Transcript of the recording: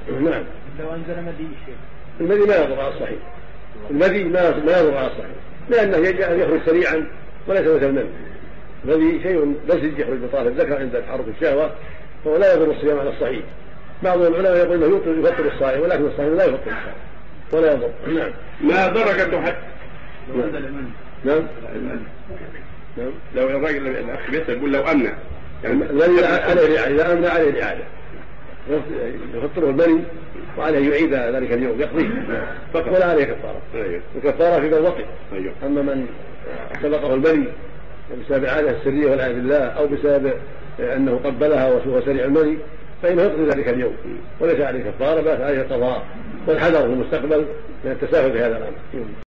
نعم. لو أنزل مدي الشيخ المدي ما يضر على الصحيح، المدي ما يضر على الصحيح، لأنه يخرج سريعا وليس مثل المني. الذي شيء لزج يخرج بطارف الذكر عند تحرك الشهوة فهو لا يضر الصيام على الصحيح. بعض العلماء يقول انه يفطر الصائم، ولكن الصائم لا يفطر الصائم ولا يضر. نعم. ما درجة حد؟ نعم. نعم. لو الراجل الأخ بيسأل يقول لو أمنع يعني الذي عليه إذا أمنع عليه الإعادة يفطره المني وعليه يعيد ذلك اليوم يقضيه ولا عليه كفارة. الكفارة في الوقت. أما من سبقه المني بسبب العادة السرية والعياذ بالله أو بسبب أنه قبلها وهو سريع المني فإنه يقضي ذلك اليوم وليس عليه كفارة بل عليه القضاء والحذر في المستقبل من التساهل في هذا الأمر.